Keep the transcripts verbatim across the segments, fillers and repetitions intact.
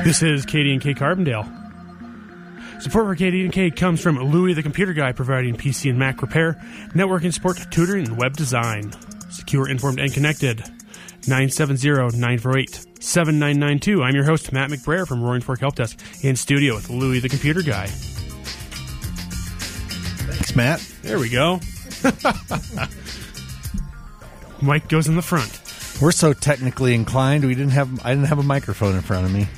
This is Katie and K Carbondale. Support for Katie and K comes from Louie the Computer Guy, providing P C and Mac repair, networking support, tutoring, and web design. Secure, informed, and connected. nine seven zero, nine four eight, seven nine nine two. I'm your host, Matt McBrayer from Roaring Fork Help Desk, in studio with Louie the Computer Guy. Thanks, Matt. There we go. Mike goes in the front. We're so technically inclined. We didn't have. I didn't have a microphone in front of me.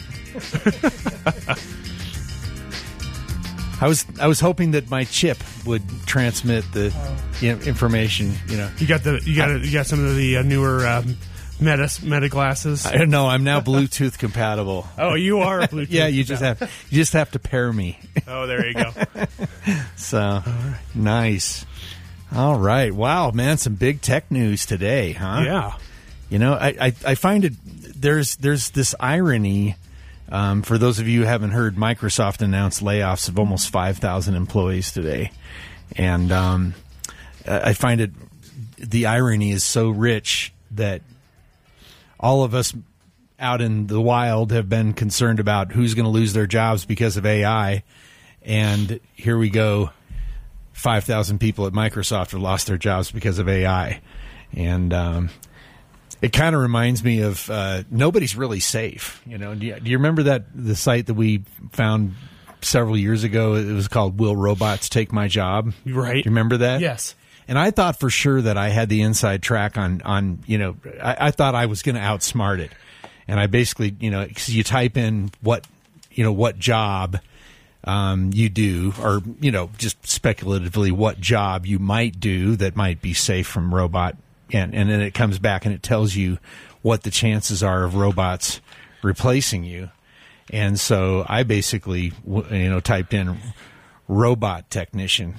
I was. I was hoping that my chip would transmit the you know, information. You know, you got the. You got. I, you got some of the uh, newer um, Meta Meta glasses. I don't know. I'm now Bluetooth compatible. Oh, you are Bluetooth. Yeah, you just have. You just have to pair me. Oh, there you go. So right. Nice. All right. Wow, man, some big tech news today, huh? Yeah. You know, I, I, I find it, there's there's this irony, um, for those of you who haven't heard, Microsoft announced layoffs of almost five thousand employees today. And um, I find it, the irony is so rich that all of us out in the wild have been concerned about who's going to lose their jobs because of A I. And here we go, five thousand people at Microsoft have lost their jobs because of A I. And um it kind of reminds me of uh, nobody's really safe. You know, do you, do you remember that the site that we found several years ago? It was called "Will Robots Take My Job?" Right? Do you remember that? Yes. And I thought for sure that I had the inside track on on you know I, I thought I was going to outsmart it, and I basically you know cause you type in what you know what job um, you do, or you know just speculatively what job you might do that might be safe from robot. And, and then it comes back and it tells you what the chances are of robots replacing you. And so I basically, you know, typed in robot technician.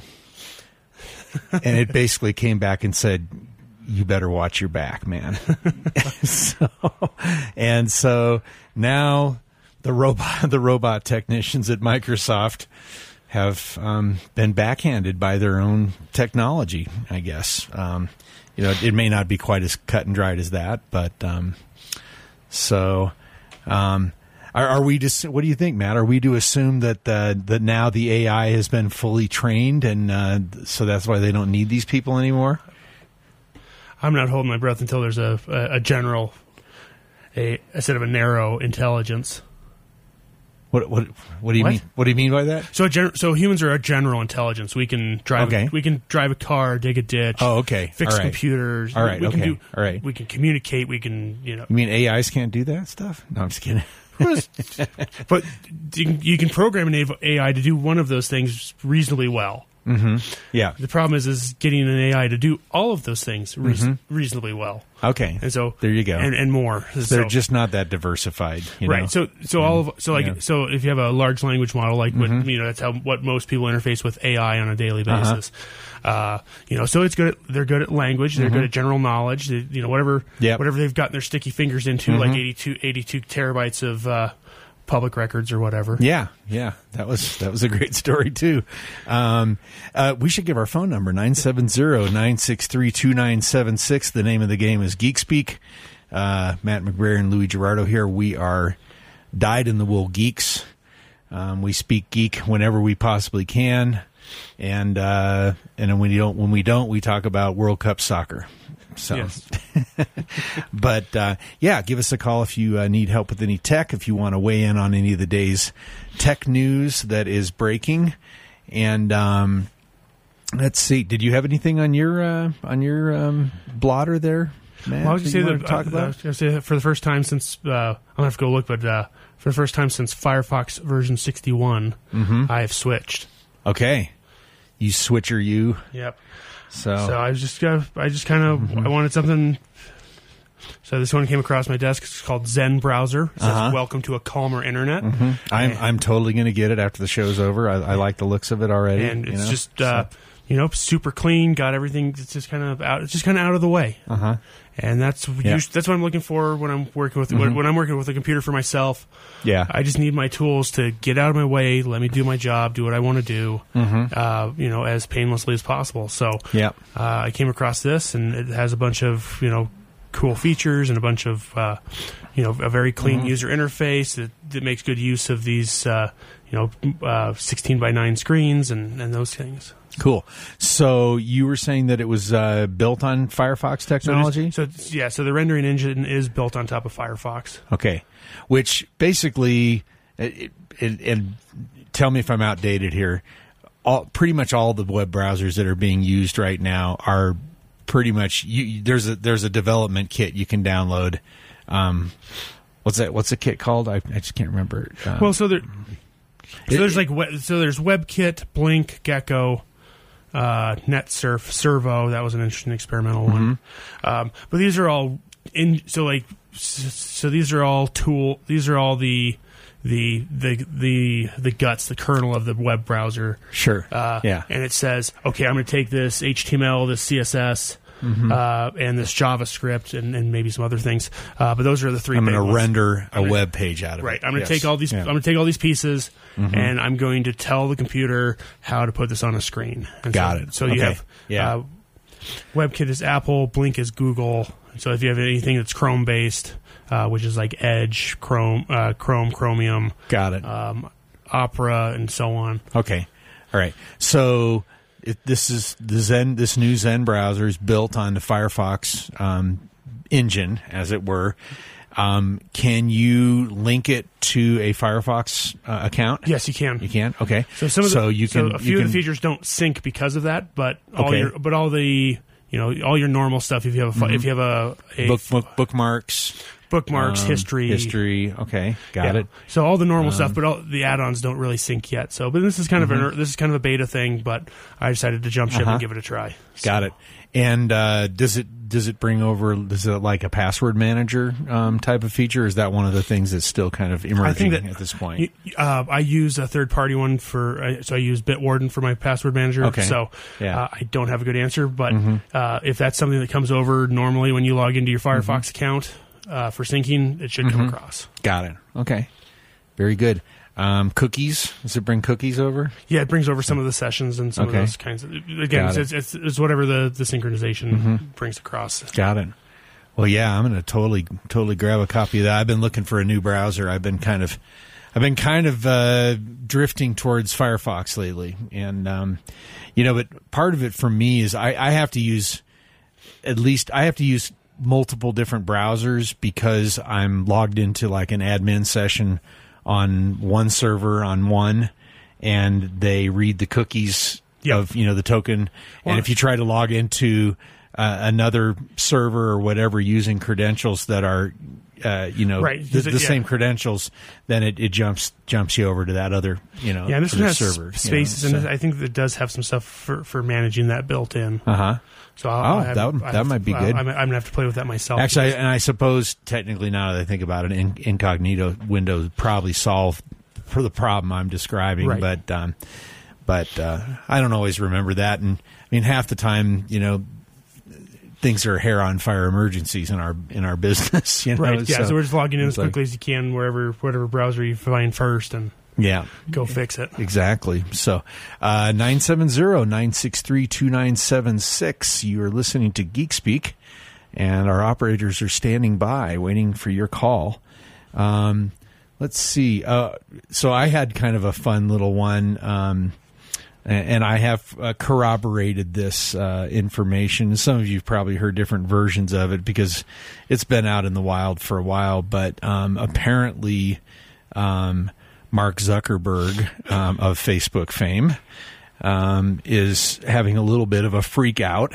And it basically came back and said, you better watch your back, man. so, and so now the robot, the robot technicians at Microsoft have um, been backhanded by their own technology, I guess. Um You know, it may not be quite as cut and dried as that, but um, so um, are, are we just? What do you think, Matt? Are we to assume that uh, that now the A I has been fully trained, and uh, so that's why they don't need these people anymore? I'm not holding my breath until there's a a, a general, a instead of a narrow intelligence. What what what do you what? mean? What do you mean by that? So gen- so humans are a general intelligence. We can drive. Okay. We can drive a car, dig a ditch. Oh, okay. Fix All right. computers. All right. We okay. Can do, All right. We can communicate. We can you know. You mean A Is can't do that stuff? No, I'm just kidding. But you can, you can program an A I to do one of those things reasonably well. Mm-hmm. Yeah. The problem is is getting an A I to do all of those things reas- mm-hmm. reasonably well. Okay. And so there you go. And, and more. They're so, just not that diversified, you right? know? So so all of so like yeah. so if you have a large language model, like mm-hmm. what, you know that's how what most people interface with A I on a daily basis. Uh-huh. Uh, you know, so it's good. At, they're good at language. They're mm-hmm. good at general knowledge. They, you know, whatever yep. whatever they've gotten their sticky fingers into, mm-hmm. like eighty-two, eighty-two terabytes of. Uh, public records or whatever. Yeah, yeah. That was that was a great story, too. Um, uh, we should give our phone number, nine seven zero, nine six three, two nine seven six. The name of the game is Geek Speak. Uh, Matt McBrayer and Louis Gerardo here. We are dyed-in-the-wool geeks. Um, we speak geek whenever we possibly can. And uh, and when, you don't, when we don't, we talk about World Cup soccer. So, yes. But uh, yeah, give us a call if you uh, need help with any tech, if you want to weigh in on any of the day's tech news that is breaking. And um, let's see, did you have anything on your uh, on your um, blotter there, Matt? Well, I was going that to say that, uh, I was going to say that for the first time since uh, I'm gonna have to go look, but uh, for the first time since Firefox version sixty-one, mm-hmm. I have switched. Okay, you switcher, you. Yep. So, so I was just, uh, I just kind of, mm-hmm. I wanted something. So this one came across my desk. It's called Zen Browser. It says, uh-huh. "Welcome to a calmer internet." Mm-hmm. I'm, I'm totally going to get it after the show's over. I, I like the looks of it already, and it's you know? just, uh, so. you know, super clean. Got everything. It's just kind of out. It's just kind of out of the way. Uh huh. And that's yeah. usually, that's what I'm looking for when I'm working with mm-hmm. when, when I'm working with a computer for myself. Yeah, I just need my tools to get out of my way, let me do my job, do what I want to do, mm-hmm. uh, you know, as painlessly as possible. So yeah, uh, I came across this, and it has a bunch of you know cool features and a bunch of, uh, you know, a very clean mm-hmm. user interface that, that makes good use of these, uh, you know, uh, sixteen by nine screens and, and those things. Cool. So you were saying that it was uh, built on Firefox technology? So, so yeah, so the rendering engine is built on top of Firefox. Okay. Which basically, it, it, and tell me if I'm outdated here, all, pretty much all the web browsers that are being used right now are pretty much, you, there's a there's a development kit you can download. Um, what's that? What's the kit called? I, I just can't remember. Um, well, so there, so there's like so there's WebKit, Blink, Gecko, Uh, NetSurf, Servo. That was an interesting experimental mm-hmm. one. Um, but these are all in. So like, so these are all tool. These are all the the the the the guts, the kernel of the web browser. Sure. Uh, yeah. And it says, okay, I'm going to take this H T M L, this C S S. Mm-hmm. Uh, and this JavaScript and, and maybe some other things, uh, but those are the three. I'm going to ones. render a gonna, web page out of right. it. Right. I'm going to yes. take all these. Yeah. I'm going to take all these pieces, mm-hmm. and I'm going to tell the computer how to put this on a screen. And Got so, it. So okay. you have yeah. uh, WebKit is Apple, Blink is Google. So if you have anything that's Chrome based, uh, which is like Edge, Chrome, uh, Chrome, Chromium, got it. Um, Opera, and so on. Okay. All right. So. It, this is the Zen. This new Zen browser is built on the Firefox um, engine, as it were. Um, can you link it to a Firefox uh, account? Yes, you can. You can. Okay. So some of the, so you so can. a few you of can, the features don't sync because of that, but all okay. your but all the you know all your normal stuff. If you have a mm-hmm. if you have a, a book, book, bookmarks. Bookmarks, um, history, history. Okay, got yeah. it. So all the normal um, stuff, but all the add-ons don't really sync yet. So, but this is kind mm-hmm. of a this is kind of a beta thing. But I decided to jump ship uh-huh. and give it a try. So. Got it. And uh, does it does it bring over? Is it like a password manager um, type of feature? Or is that one of the things that's still kind of emerging I think that, at this point? Uh, I use a third-party one for, uh, so I use Bitwarden for my password manager. Okay. So yeah. uh, I don't have a good answer, but mm-hmm. uh, if that's something that comes over normally when you log into your Firefox mm-hmm. account. Uh, for syncing, it should mm-hmm. come across. Got it. Okay. Very good. Um, cookies? Does it bring cookies over? Yeah, it brings over some of the sessions and some okay. of those kinds of... Again, it's, it. it's, it's, it's whatever the, the synchronization mm-hmm. brings across. Got it. Well, yeah, I'm going to totally totally grab a copy of that. I've been looking for a new browser. I've been kind of... I've been kind of uh, drifting towards Firefox lately. And, um, you know, but part of it for me is I, I have to use... At least I have to use... multiple different browsers because I'm logged into like an admin session on one server on one, and they read the cookies yep. of you know the token. Well, and if you try to log into uh, another server or whatever using credentials that are uh, you know right. the, the it, yeah. same credentials, then it, it jumps jumps you over to that other you know yeah. And this one has server spaces, you know, and so. I think it does have some stuff for, for managing that built in. Uh huh. So I'll, oh, I have, that would, I that might to, be good. I'm, I'm going to have to play with that myself. Actually, I, and I suppose technically now that I think about it, in, incognito windows probably solve for the problem I'm describing. Right. But um, but uh, I don't always remember that, and I mean half the time, you know, things are hair on fire emergencies in our in our business. You know? Right. Yeah. So, so we're just logging in as quickly like, as you can wherever whatever browser you find first, and yeah, go fix it. Exactly. So, uh, nine seven zero, nine six three, two nine seven six. You are listening to Geek Speak, and our operators are standing by waiting for your call. Um, let's see. Uh, so I had kind of a fun little one, um, and, and I have uh, corroborated this uh, information. Some of you have probably heard different versions of it because it's been out in the wild for a while, but um, apparently... Um, Mark Zuckerberg um, of Facebook fame um, is having a little bit of a freak out,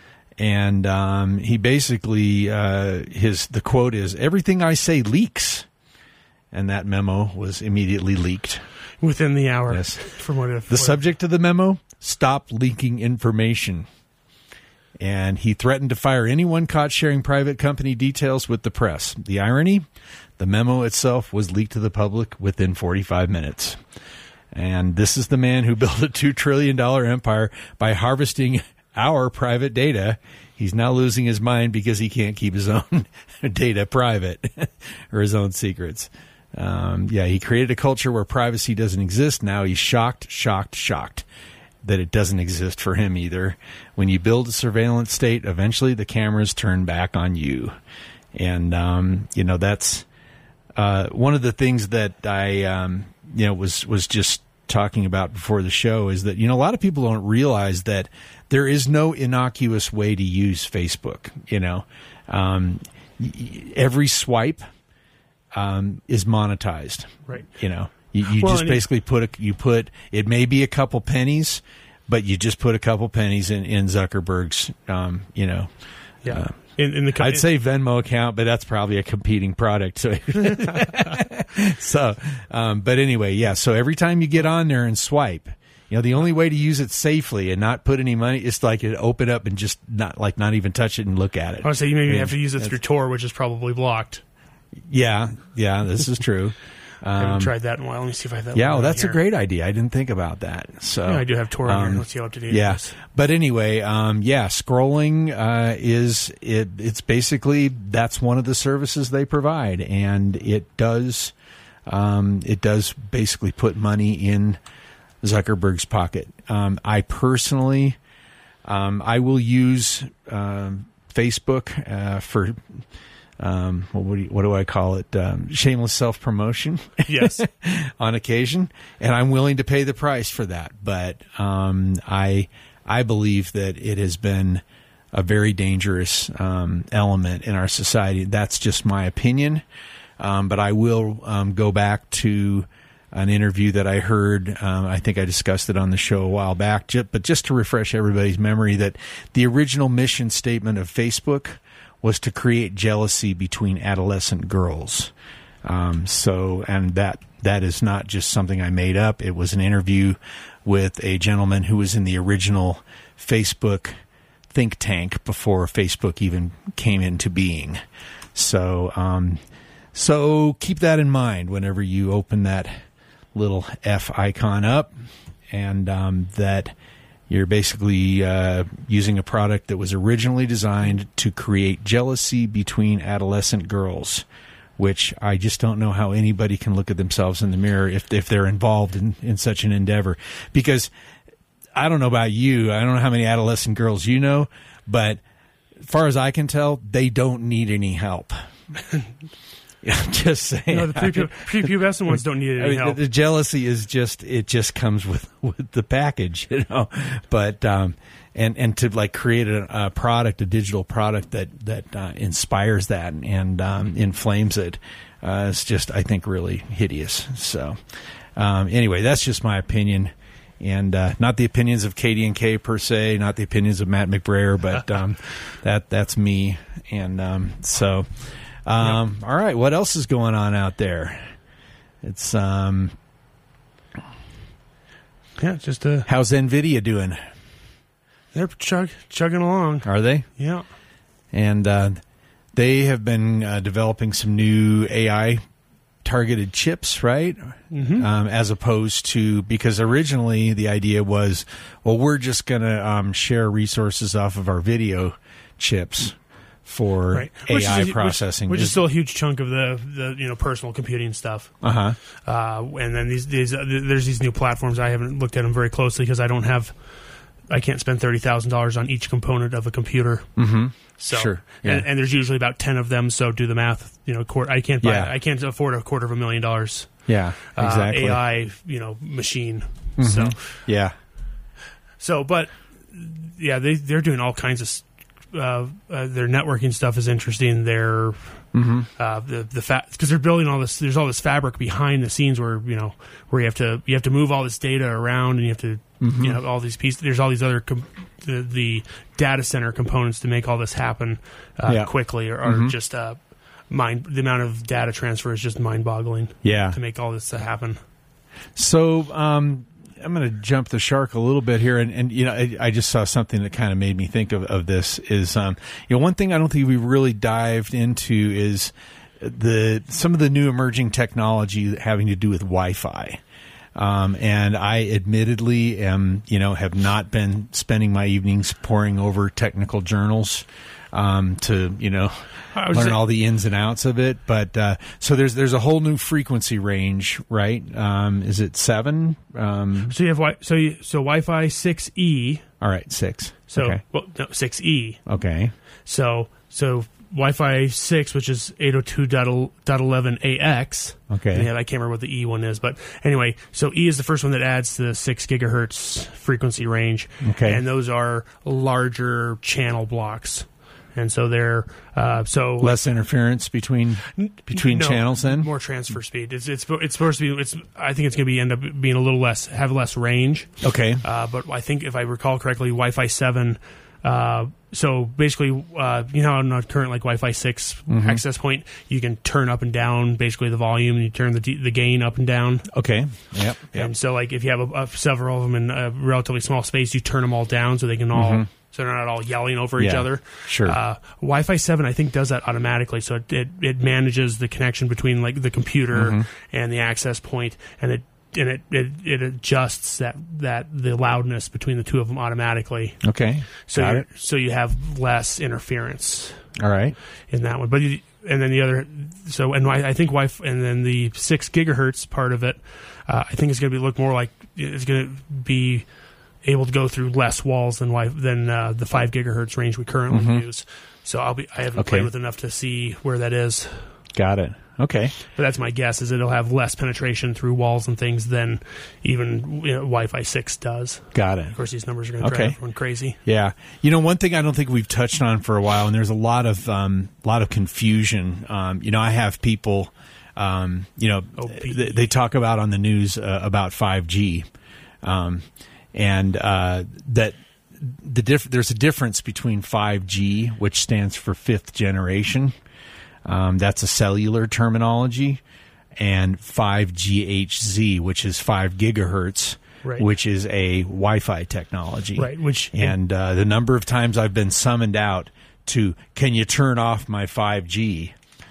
and um, he basically uh, his the quote is "Everything I say leaks," and that memo was immediately leaked within the hour. Yes, from what if, the what subject of the memo: "Stop leaking information." And he threatened to fire anyone caught sharing private company details with the press. The irony? The memo itself was leaked to the public within forty-five minutes. And this is the man who built a two trillion dollars empire by harvesting our private data. He's now losing his mind because he can't keep his own data private or his own secrets. Um, yeah, he created a culture where privacy doesn't exist. Now he's shocked, shocked, shocked. that it doesn't exist for him either. When you build a surveillance state, eventually the cameras turn back on you. And, um, you know, that's uh, one of the things that I, um, you know, was, was just talking about before the show is that, you know, a lot of people don't realize that there is no innocuous way to use Facebook. You know, um, every swipe um, is monetized. Right. You know, you, you well, just basically put a, you put, it may be a couple pennies, but you just put a couple pennies in, in Zuckerberg's, um, you know, yeah. Uh, in, in the co- I'd say Venmo account, but that's probably a competing product. So, so um, but anyway, yeah. So every time you get on there and swipe, you know, the only way to use it safely and not put any money is like to open up and just not like not even touch it and look at it. I would say you maybe and have to use it through Tor, which is probably blocked. Yeah, yeah, this is true. I haven't Um, tried that in a while. Let me see if I have that. yeah, one well, that's here. a great idea. I didn't think about that. So Yeah, I do have Tor on um, here. Let's see how up to date yeah. it is. But anyway, um, yeah, scrolling uh, is it. It's basically that's one of the services they provide, and it does um, it does basically put money in Zuckerberg's pocket. Um, I personally, um, I will use um, Facebook uh, for. Um, what do you, what do I call it? Um, shameless self promotion. Yes, on occasion, and I'm willing to pay the price for that. But um, I I believe that it has been a very dangerous um, element in our society. That's just my opinion. Um, but I will um, go back to an interview that I heard. Um, I think I discussed it on the show a while back. But just to refresh everybody's memory, that the original mission statement of Facebook was to create jealousy between adolescent girls. Um, so, and that that is not just something I made up. It was an interview with a gentleman who was in the original Facebook think tank before Facebook even came into being. So, um, so keep that in mind whenever you open that little F icon up, and um, that you're basically uh, using a product that was originally designed to create jealousy between adolescent girls, which I just don't know how anybody can look at themselves in the mirror if if they're involved in, in such an endeavor. Because I don't know about you, I don't know how many adolescent girls you know, but as far as I can tell, they don't need any help. I'm just saying. No, the prepu- prepubescent ones don't need any I mean, help. The, the jealousy is just, it just comes with, with the package, you know. But, um, and, and to like create a, a product, a digital product that, that uh, inspires that and, and um, inflames it, uh, is just, I think, really hideous. So, um, anyway, that's just my opinion. And uh, not the opinions of K D and K per se, not the opinions of Matt McBrayer, but um, that that's me. And um, so... Um, yep. All right. What else is going on out there? It's um, yeah, just uh, how's NVIDIA doing? They're chug chugging along. Are they? Yeah. And uh, they have been uh, developing some new A I targeted chips, right? Mm-hmm. Um, as opposed to, because originally the idea was, well, we're just going to um, share resources off of our video chips for right. A I which is, processing, which, which is still a huge chunk of the, the you know personal computing stuff. Uh-huh. Uh And then these these uh, there's these new platforms. I haven't looked at them very closely because I don't have, I can't spend thirty thousand dollars on each component of a computer. Mm-hmm. So, sure. Yeah. And, and there's usually about ten of them. So do the math. You know, quart- I can't buy. Yeah. I can't afford a quarter of a million dollars. Yeah. Exactly. Uh, A I, you know, machine. Mm-hmm. So yeah. So, but yeah, they they're doing all kinds of. Uh, uh, their networking stuff is interesting. Their mm-hmm. uh, the the fa- because they're building all this. There's all this fabric behind the scenes where you know where you have to you have to move all this data around and you have to mm-hmm. you know all these pieces. There's all these other com- the, the data center components to make all this happen uh, yeah. quickly, or, or mm-hmm. just uh, mind the amount of data transfer is just mind boggling. Yeah, to make all this to happen. So. Um, I'm going to jump the shark a little bit here, and, and you know, I, I just saw something that kind of made me think of, of this. Is um, you know, one thing I don't think we really dived into is the some of the new emerging technology having to do with Wi-Fi. Um, and I admittedly am, you know, have not been spending my evenings poring over technical journals. um, to you know learn saying, all the ins and outs of it. But uh, so there's there's a whole new frequency range, right? Um, is it seven? Um, so you have wi- so you, so Wi-Fi six E. All right, six. So okay. well, no, six E. Okay. So so Wi-Fi six, which is eight oh two dot eleven A X. Okay. Yeah, I can't remember what the E one is, but anyway, so E is the first one that adds the six gigahertz frequency range. Okay. And those are larger channel blocks. And so they're uh, so less interference between between no, channels. Then more transfer speed. It's it's it's supposed to be. It's I think it's going to be end up being a little less, have less range. Okay. Uh, but I think if I recall correctly, Wi-Fi seven. Uh, so basically, uh, you know, on a current like Wi-Fi six mm-hmm. access point, you can turn up and down basically the volume, and you turn the d- the gain up and down. Okay. Yep. yep. And so, like, if you have a, a, several of them in a relatively small space, you turn them all down so they can all. Mm-hmm. So they're not all yelling over yeah, each other. Sure. Uh, Wi-Fi seven, I think, does that automatically. So it, it, it manages the connection between like the computer mm-hmm. and the access point, and it and it, it, it adjusts that, that the loudness between the two of them automatically. Okay. So Got you it. so you have less interference. All right. In that one, but you, and then the other, so and I, I think Wi-Fi, and then the six gigahertz part of it, uh, I think it's going to be look more like it's going to be able to go through less walls than than uh, the five gigahertz range we currently mm-hmm. use. So I'll be I haven't okay. played with enough to see where that is. Got it. Okay. But that's my guess, is it'll have less penetration through walls and things than even you know, Wi-Fi six does. Got it. Of course, these numbers are going to okay. drive everyone crazy. Yeah. You know, one thing I don't think we've touched on for a while, and there's a lot of um, lot of confusion. Um, you know, I have people, um, you know, oh, they, they talk about on the news uh, about five G, um, and uh, that the diff- there's a difference between five G, which stands for fifth generation. Um, that's a cellular terminology, and five G H Z, which is five gigahertz, right. which is a Wi-Fi technology. Right. Which and uh, the number of times I've been summoned out to, can you turn off my five G?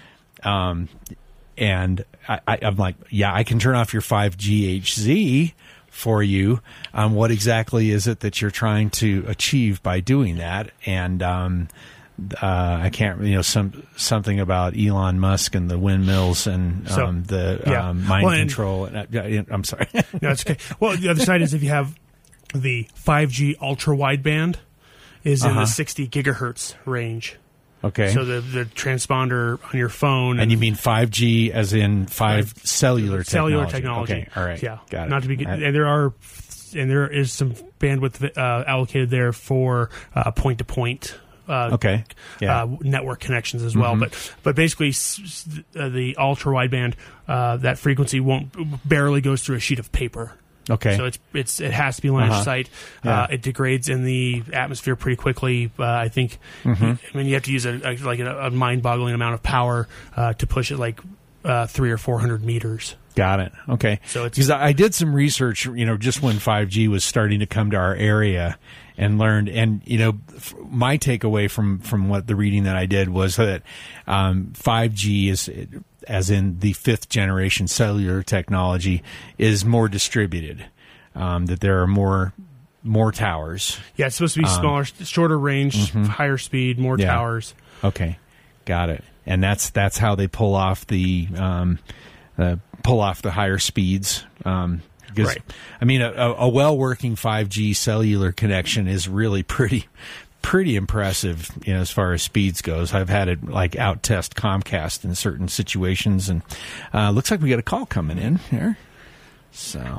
Um, and I, I, I'm like, yeah, I can turn off your five G H Z for you. Um, what exactly is it that you're trying to achieve by doing that? And um, Uh, I can't, you know, some something about Elon Musk and the windmills and so, um, the yeah. um, mind well, and, control. And, uh, I'm sorry. No, it's okay. Well, the other side is if you have the five G ultra wideband is in uh-huh. the sixty gigahertz range. Okay. So the the transponder on your phone. And you mean five G as in five right. cellular technology? Cellular technology. Okay. All right. Yeah. Got it. Not to be, and there are, and there is some bandwidth uh, allocated there for point to point. Uh, okay. Yeah. Uh, network connections as well, mm-hmm. but but basically s- uh, the ultra wideband uh, that frequency won't barely goes through a sheet of paper. Okay. So it's it's it has to be line uh-huh. of sight. Yeah. Uh, it degrades in the atmosphere pretty quickly. Uh, I think. Mm-hmm. You, I mean, you have to use a, a like a, a mind-boggling amount of power uh, to push it like uh, three or four hundred meters. Got it. Okay. So it's because I did some research, you know, just when five G was starting to come to our area, and learned, and you know, f- my takeaway from from what the reading that I did was that um, five G is, as in the fifth generation cellular technology, is more distributed. Um, that there are more more towers. Yeah, it's supposed to be smaller, um, shorter range, mm-hmm. higher speed, more yeah. towers. Okay, got it. And that's that's how they pull off the. Um, uh, pull off the higher speeds. Um, because, right. I mean, a, a well-working five G cellular connection is really pretty pretty impressive, you know, as far as speeds goes. I've had it, like, out-test Comcast in certain situations, and uh, looks like we got a call coming in here. So...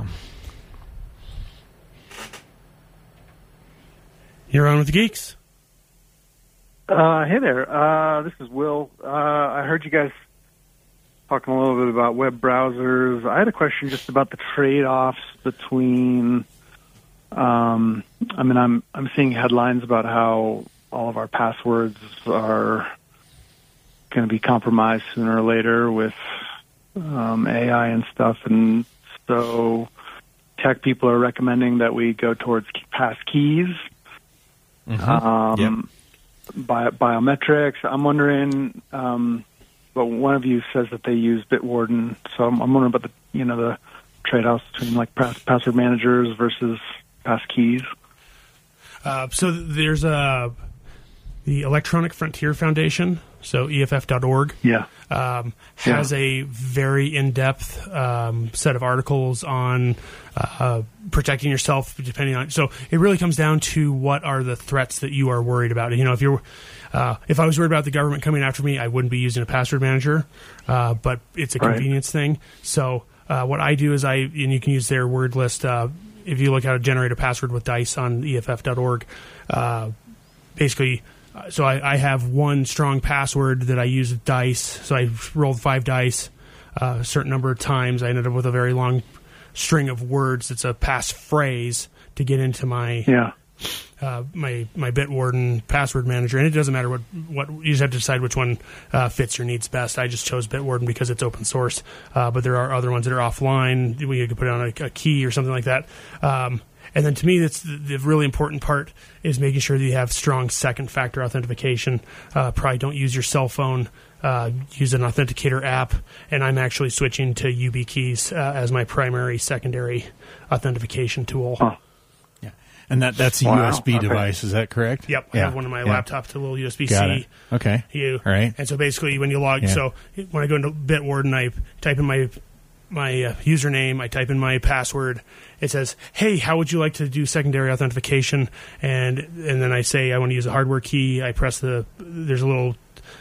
You're on with the Geeks. Uh, hey there. Uh, this is Will. Uh, I heard you guys talking a little bit about web browsers. I had a question just about the trade-offs between, um, I mean, I'm I'm seeing headlines about how all of our passwords are going to be compromised sooner or later with um, A I and stuff, and so tech people are recommending that we go towards pass keys, mm-hmm. um, yep. bi- biometrics. I'm wondering... Um, But one of you says that they use Bitwarden, so I'm, I'm wondering about the you know the trade-offs between like pass, password managers versus pass keys. Uh, so there's a the Electronic Frontier Foundation, so E F F dot org, Yeah. um, has Yeah. a very in-depth um, set of articles on uh, protecting yourself, depending on. So it really comes down to what are the threats that you are worried about. You know, if you're, uh, if I was worried about the government coming after me, I wouldn't be using a password manager. Uh, but it's a Right. convenience thing. So uh, what I do is I, and you can use their word list. Uh, if you look how to generate a password with Dice on E F F dot org, uh, basically. So I, I have one strong password that I use with Dice. So I rolled five dice uh, a certain number of times. I ended up with a very long string of words. It's a passphrase to get into my Yeah. uh, my my Bitwarden password manager. And it doesn't matter what, what you just have to decide which one uh, fits your needs best. I just chose Bitwarden because it's open source. Uh, but there are other ones that are offline. We could put on a, a key or something like that. Um, And then to me, that's the, the really important part is making sure that you have strong second factor authentication. Uh, probably don't use your cell phone. Uh, use an authenticator app. And I'm actually switching to YubiKeys uh, as my primary secondary authentication tool. Huh. Yeah, and that that's a Wow. U S B Okay. device. Is that correct? Yep, I Yeah. have one on my Yeah. laptop, to a little U S B C. Got it. Okay. You. All right. And so basically, when you log, Yeah. so when I go into Bitwarden, I type in my my uh, username, I type in my password. It says, "Hey, how would you like to do secondary authentication?" And and then I say I want to use a hardware key. I press the there's a little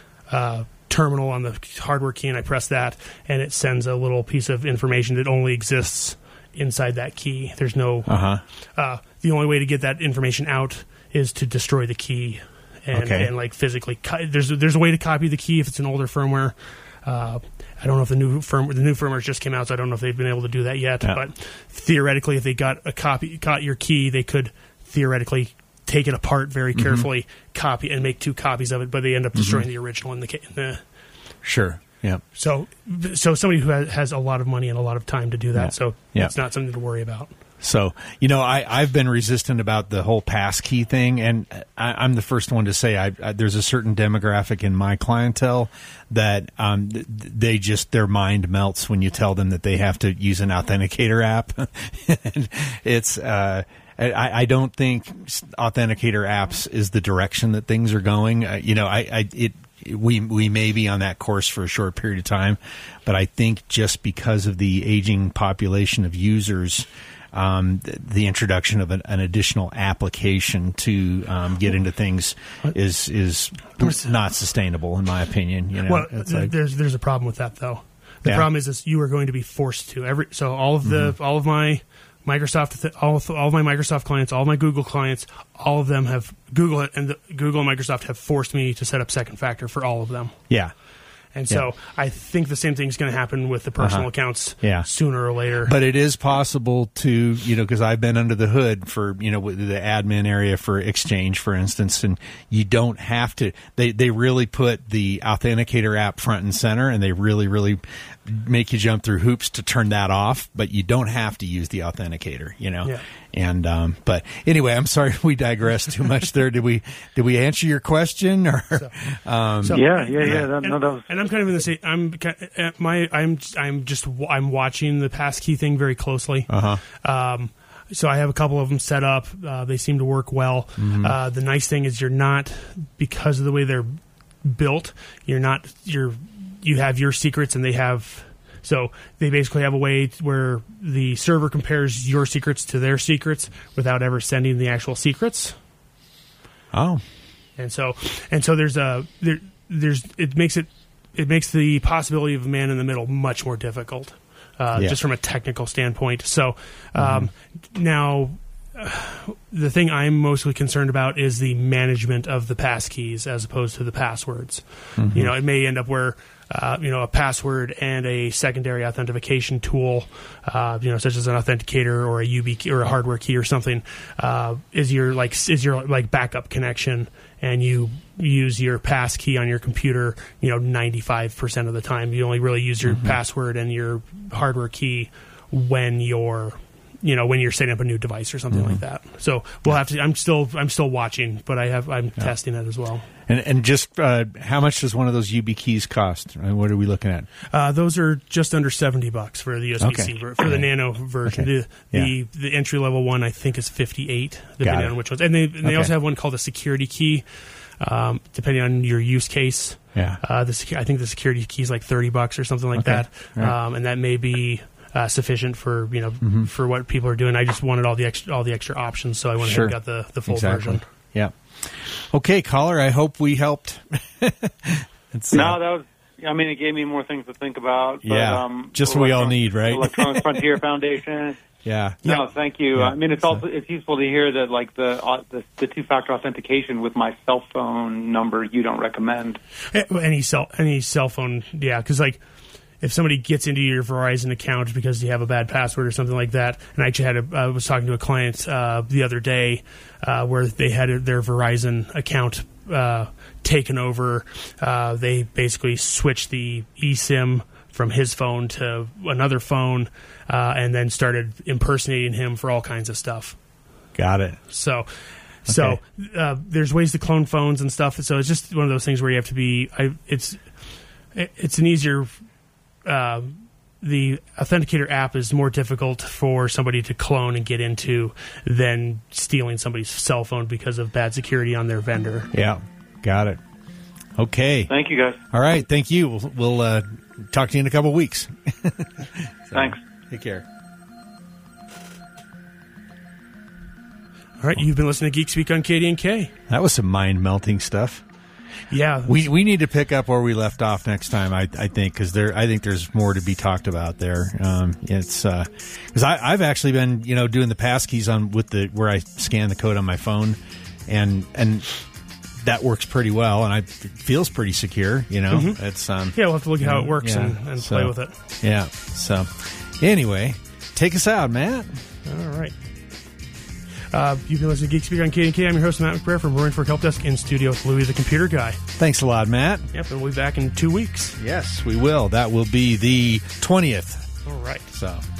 uh, terminal on the hardware key, and I press that, and it sends a little piece of information that only exists inside that key. There's no. Uh-huh. Uh, the only way to get that information out is to destroy the key, and, Okay. and like physically. Co- there's there's a way to copy the key if it's an older firmware. Uh, I don't know if the new firm the new firmware just came out, so I don't know if they've been able to do that yet. Yeah. But theoretically, if they got a copy, got your key, they could theoretically take it apart very carefully, mm-hmm. copy and make two copies of it. But they end up destroying mm-hmm. the original in the, ca- in the. Sure. Yeah. So, so somebody who has, has a lot of money and a lot of time to do that, Yeah. so Yeah. it's not something to worry about. So, you know, I, I've been resistant about the whole passkey thing, and I, I'm the first one to say I, I, there's a certain demographic in my clientele that um, th- they just, their mind melts when you tell them that they have to use an authenticator app. it's, uh, I, I don't think authenticator apps is the direction that things are going. Uh, you know, I, I it we we may be on that course for a short period of time, but I think just because of the aging population of users, Um, the, the introduction of an, an additional application to um, get into things is is not sustainable, in my opinion. You know, Well, it's th- like, there's there's a problem with that though. The Yeah. problem is, is you are going to be forced to every so all of the Mm-hmm. all of my Microsoft th- all of, all of my Microsoft clients, all of my Google clients, all of them have Google and the, Google and Microsoft have forced me to set up second factor for all of them. yeah. And so I think the same thing is going to happen with the personal Uh-huh. accounts Yeah. sooner or later. But it is possible to, you know, because I've been under the hood for, you know, with the admin area for Exchange, for instance, and you don't have to. They they really put the authenticator app front and center, and they really, really make you jump through hoops to turn that off. But you don't have to use the authenticator, you know. Yeah. And um, but anyway, I'm sorry we digressed too much there. Did we did we answer your question or? So- um, So- Yeah, yeah, yeah. And, That, no, that was, and I'm kind of in the same. I'm ki- uh, my. I'm. I'm just. I'm watching the passkey thing very closely. Uh-huh. Um, so I have a couple of them set up. Uh, they seem to work well. Mm-hmm. Uh, the nice thing is you're not, because of the way they're built. You're not. You're. You have your secrets, and they have. So they basically have a way where the server compares your secrets to their secrets without ever sending the actual secrets. Oh. And so, and so there's a there, there's it makes it it makes the possibility of a man in the middle much more difficult, uh, Yeah. just from a technical standpoint. So um, now, uh, the thing I'm mostly concerned about is the management of the passkeys as opposed to the passwords. You know, it may end up where. Uh, you know, a password and a secondary authentication tool, uh, you know, such as an authenticator or a U B key or a hardware key or something, uh, is your like is your like backup connection, and you use your pass key on your computer. You know, ninety-five percent of the time, you only really use your Mm-hmm. password and your hardware key when you're, you know, when you're setting up a new device or something Mm-hmm. like that. So we'll have to. I'm still I'm still watching, but I have I'm testing it as well. And and just uh, how much does one of those U B keys cost? Uh, What are we looking at? Uh, those are just under seventy bucks for the U S B C Okay. ver- for the Nano version. Okay. The Yeah. the, the entry level one I think is fifty eight, Got depending it. on which ones. And they and they Okay. also have one called a security key. um, depending on your use case. Yeah. Uh, the secu- I think the security key is like thirty bucks or something like Okay. that, Right. um, and that may be uh, sufficient for you know Mm-hmm. for what people are doing. I just wanted all the extra all the extra options, so I went Sure. ahead and got the the full Exactly. version. Yeah. Okay, caller. I hope we helped. It's, uh, No, that was. I mean, it gave me more things to think about. But, Yeah, um, just what we all Electron- need, right? Electronic Frontier Foundation. yeah. No, thank you. Yeah. I mean, it's also it's useful to hear that like the uh, the, the two factor authentication with my cell phone number you don't recommend. Eh, Any cell any cell phone, yeah, because like if somebody gets into your Verizon account because you have a bad password or something like that, and I actually had a, I was talking to a client uh, the other day uh, where they had their Verizon account uh, taken over. Uh, they basically switched the eSIM from his phone to another phone, uh, and then started impersonating him for all kinds of stuff. Got it. So, so uh, there's ways to clone phones and stuff. So it's just one of those things where you have to be. I, it's it- it's an easier. Uh, the Authenticator app is more difficult for somebody to clone and get into than stealing somebody's cell phone because of bad security on their vendor. Yeah. Got it. Okay. Thank you, guys. All right. Thank you. We'll, we'll uh, talk to you in a couple of weeks. So, Thanks. Take care. All right, you've been listening to Geek Speak on K D N K. That was some mind melting stuff. Yeah, We we need to pick up where we left off next time. I I think because there I think there's more to be talked about there. Um, it's because I I've actually been you know doing the passkeys on with the where I scan the code on my phone, and and that works pretty well, and I, it feels pretty secure. You know, Mhm. it's um yeah, we'll have to look at how it works yeah, and, and so- play with it. yeah. So anyway, take us out, Matt. All right. Uh, you've been listening to Geek Speak on K D N K. I'm your host, Matt McBrayer from Roaring Fork Help Desk in studio with Louis the Computer Guy. Thanks a lot, Matt. Yep, and we'll be back in two weeks. Yes, we will. That will be the twentieth. All right. So.